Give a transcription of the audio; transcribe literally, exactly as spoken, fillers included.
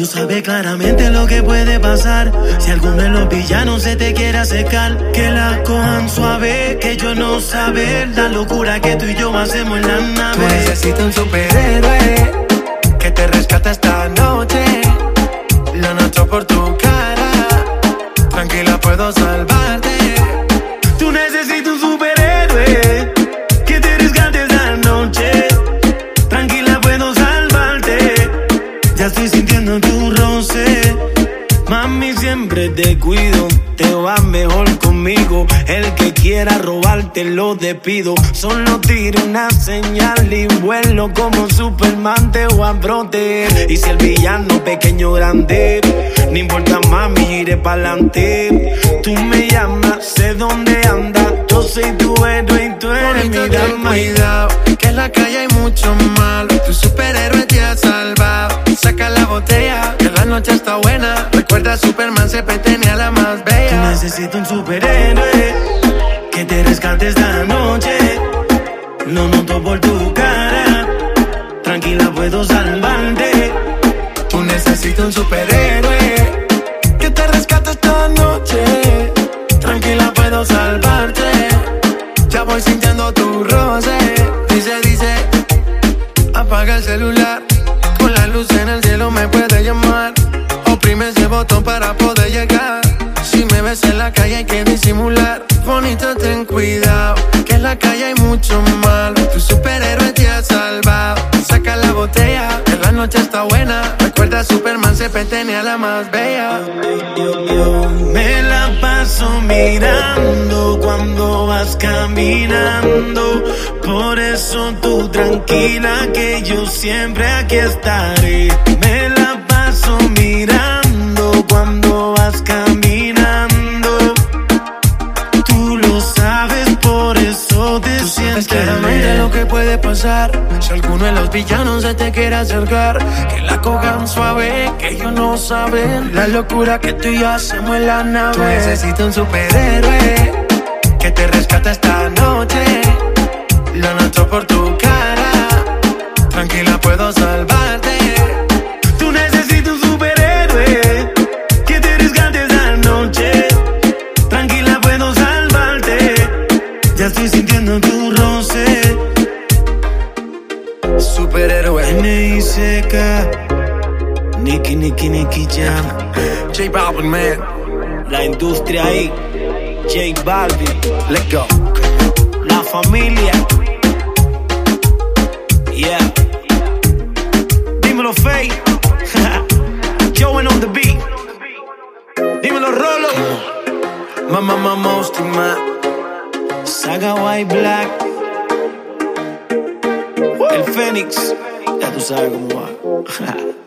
Tú sabes claramente lo que puede pasar si alguno de los villanos se te quiere acercar. Que la cojan suave, que yo no saber la locura que tú y yo hacemos en la nave. Tú necesitas un superhéroe que te rescate esta noche. Lo noto por tu cara, tranquila puedo salvarte. Tú necesitas un superhéroe que te rescate esta noche. Tranquila puedo salvarte. Ya estoy sintiendo tu roce. Mami, siempre te cuido, te va mejor conmigo. El que quiera robarte lo despido. Solo tiro una señal y vuelo como Superman, te voy a proteger. Y si el villano pequeño o grande, no importa, mami, iré pa'lante. Tú me llamas, sé dónde andas. Yo soy tu héroe y tú eres mi dama. Cuidado, que en la calle hay mucho malo. Tu superhéroe te ha salvado. Saca la botella, que la noche está buena. Recuerda, Superman siempre tenía la más bella. Tú necesitas un superhéroe que te rescate esta noche. Lo noto por tu cara, tranquila puedo salvarte. Tú necesitas un superhéroe que te rescate esta noche. Tranquila puedo salvarte. Ya voy sintiendo tu roce. Dice, dice, apaga el celular. Con la luz en el cielo me puede llamar. Oprime ese botón para poder llegar. Si me ves en la calle hay que disimular. Bonito, ten cuidado, que en la calle hay mucho malo. Tu superhéroe te ha salvado. Saca la botella, que la noche está buena. Recuerda, Superman siempre tenía la más bella. Yo, yo me la paso mirando cuando vas caminando. Por eso tú tranquila que yo siempre aquí estaré. Me la paso mirando cuando vas caminando. Tú lo sabes, por eso te Tú sabes sientes claramente bien. lo que puede pasar si alguno de los villanos se te quiere acercar. Que la cojan suave, que ellos no saben la locura que tú y yo hacemos en la nave. Tú necesitas un superhéroe que te rescate esta noche. Lo noto por tu cara, tranquila puedo salvarte. Tú necesitas un superhéroe que te rescate esta noche. Tranquila puedo salvarte. Ya estoy sintiendo tu roce. Superhéroe N I C K, Nicky, Nicky, Nicky Jam. J Balvin, man. La industria ahí, J Balvin. Let's go. La familia. Yeah. Dímelo, Faye. Joey on the beat. Dímelo, Rolo. Mama, mama, Mosty, man. Saga White Black. El Fénix. Ya tú sabes cómo va.